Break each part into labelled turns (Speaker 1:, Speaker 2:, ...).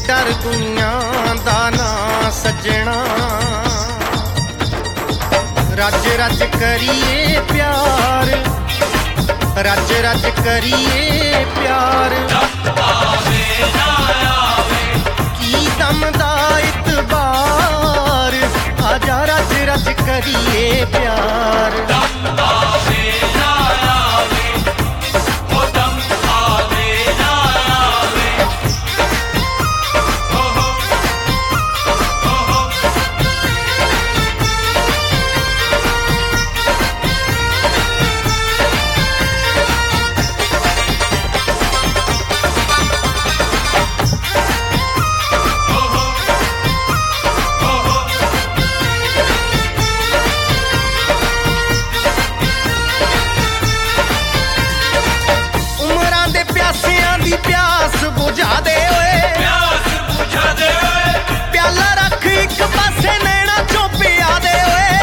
Speaker 1: डर दुनिया दा ना सजना रज रज करिए प्यार रज रज करिए प्यार की दमदा इतबार आजा रज रज करिए प्यार प्यास बुझा दे प्याला रख एक पासे नैना चोपे आदे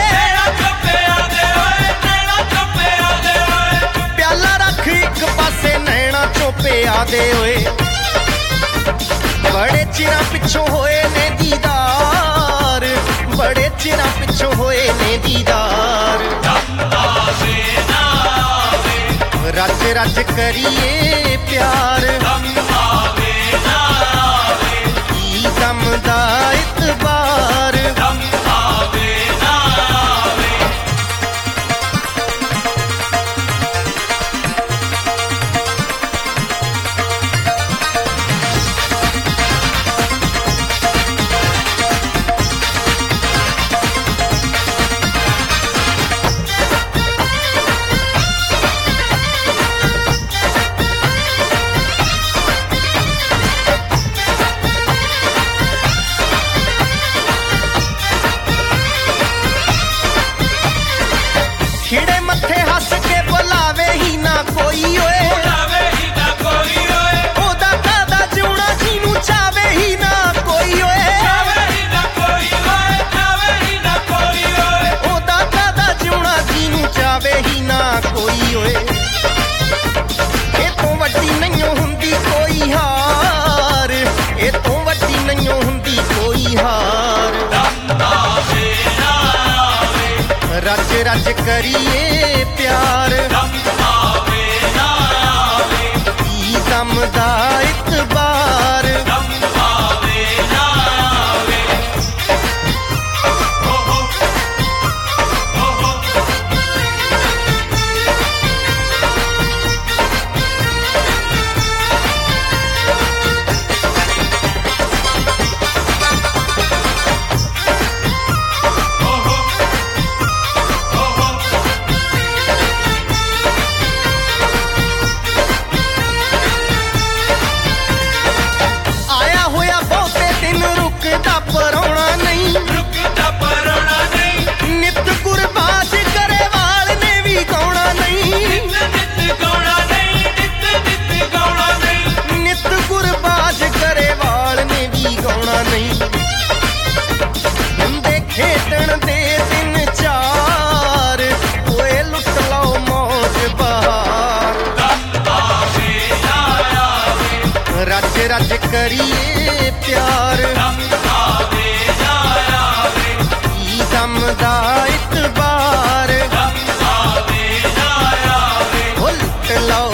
Speaker 1: प्याला रख एक पासे नैना चोपे आदे बड़े चिरा पिछों होए ने दीदार बड़े चिरा पिछों होए ने दीदार रज रज करिए प्यार की दमदा इतबार खिड़े मथे हस के बुलावे ही ना कोई ओए ओदा कादा जिउणा जीनू चावे ही ना कोई ओए ओदा कादा जिउणा जीनू चावे ही ना कोई ओए ए तो वड्डी नहीं हुंदी कोई हार ए तो वड्डी नहीं हुंदी कोई हार रज रज करिए प्यार की दमदा इतबार परोना नहीं नित गुरबाज करे वाल ने भी गौना नहीं नित गुरबाज करे वाल ने भी गौना नहीं बंदे खेडन दे दिन चार ओए लुट लो मौज बहार रज रज करिए प्यार दमदा इतबार लुट लो